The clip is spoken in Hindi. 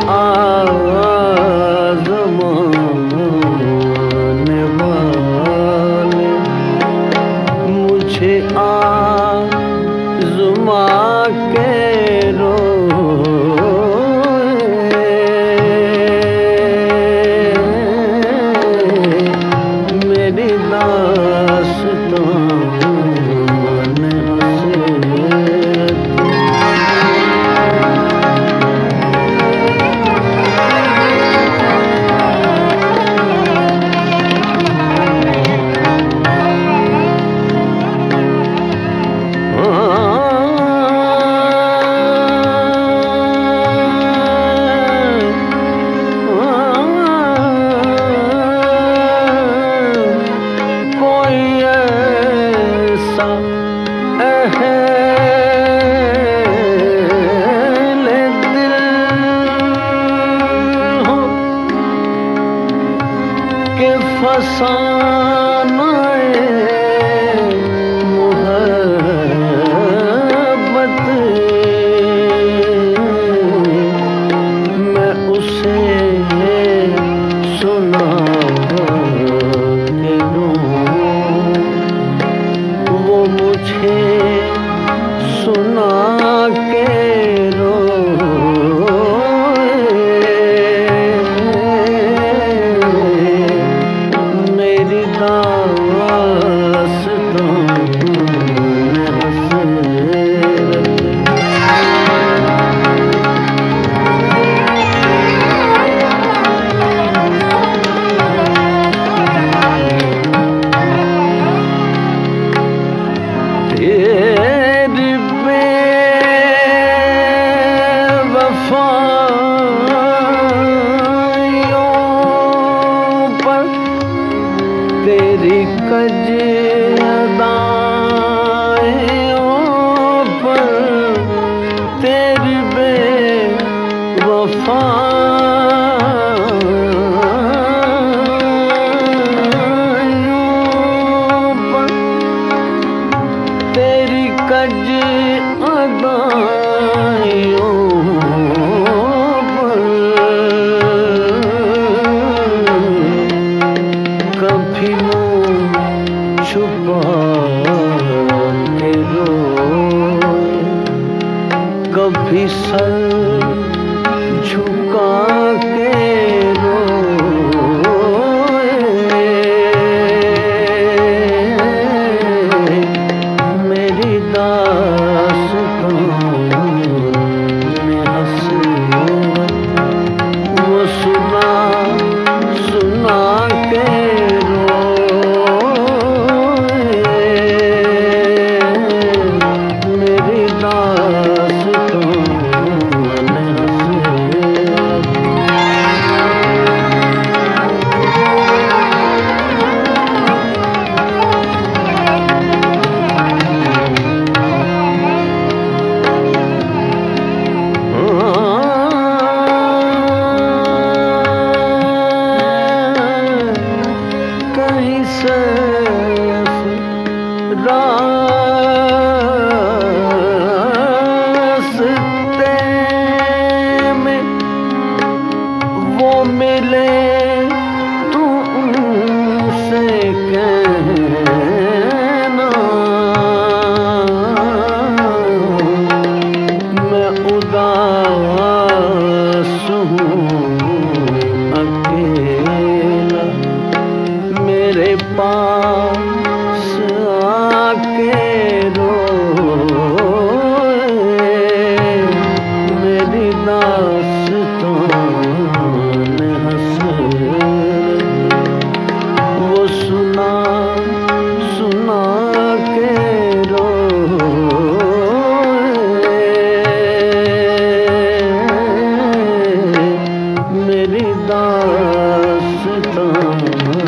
आज़माने वाले मुझे आज़मा के मेरी दास्तां फसाना मोहब्बत मैं उसे सुना के दूं वो मुझे सुना के तेरी बेवफाइयों पर तेरी कज़दाइयों पर तेरी बेवफाइयों पर तेरी कज़दाइयों पर कभी मुँह छुपा के रोए कभी सर झुका के रोए मेरी दास्तां में हसीरत वो सुना सुना के मेरी दास्तां में कहीं से रास्ते में वो मिले तू उनसे कहना मैं उदास हूँ अकेला मेरे पास आके रोए मेरी दास्तां में हसीरत वो सुना सुना के रोए मेरी दास्तां